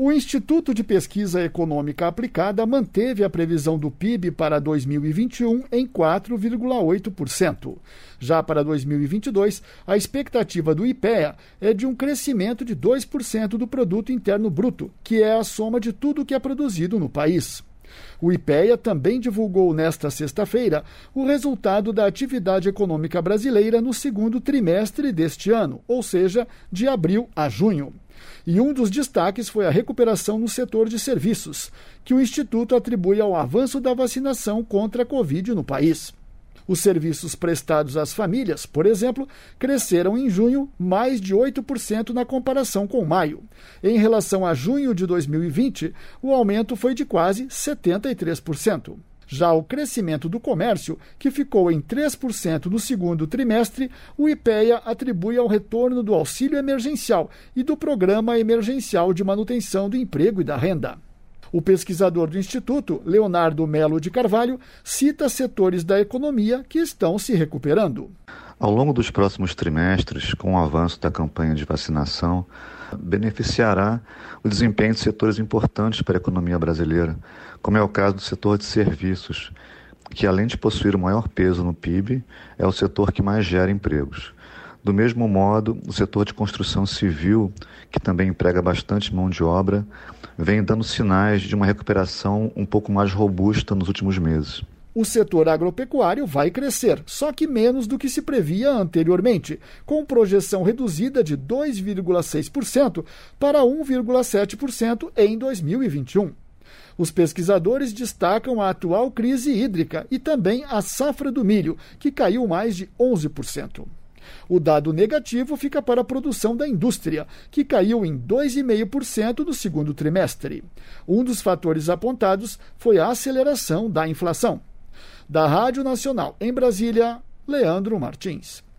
O Instituto de Pesquisa Econômica Aplicada manteve a previsão do PIB para 2021 em 4,8%. Já para 2022, a expectativa do IPEA é de um crescimento de 2% do Produto Interno Bruto, que é a soma de tudo que é produzido no país. O IPEA também divulgou nesta sexta-feira o resultado da atividade econômica brasileira no segundo trimestre deste ano, ou seja, de abril a junho. E um dos destaques foi a recuperação no setor de serviços, que o Instituto atribui ao avanço da vacinação contra a Covid no país. Os serviços prestados às famílias, por exemplo, cresceram em junho mais de 8% na comparação com maio. Em relação a junho de 2020, o aumento foi de quase 73%. Já o crescimento do comércio, que ficou em 3% no segundo trimestre, o IPEA atribui ao retorno do auxílio emergencial e do Programa Emergencial de Manutenção do Emprego e da Renda. O pesquisador do Instituto, Leonardo Melo de Carvalho, cita setores da economia que estão se recuperando. Ao longo dos próximos trimestres, com o avanço da campanha de vacinação, beneficiará o desempenho de setores importantes para a economia brasileira, como é o caso do setor de serviços, que além de possuir o maior peso no PIB, é o setor que mais gera empregos. Do mesmo modo, o setor de construção civil, que também emprega bastante mão de obra, vem dando sinais de uma recuperação um pouco mais robusta nos últimos meses. O setor agropecuário vai crescer, só que menos do que se previa anteriormente, com projeção reduzida de 2,6% para 1,7% em 2021. Os pesquisadores destacam a atual crise hídrica e também a safra do milho, que caiu mais de 11%. O dado negativo fica para a produção da indústria, que caiu em 2,5% no segundo trimestre. Um dos fatores apontados foi a aceleração da inflação. Da Rádio Nacional em Brasília, Leandro Martins.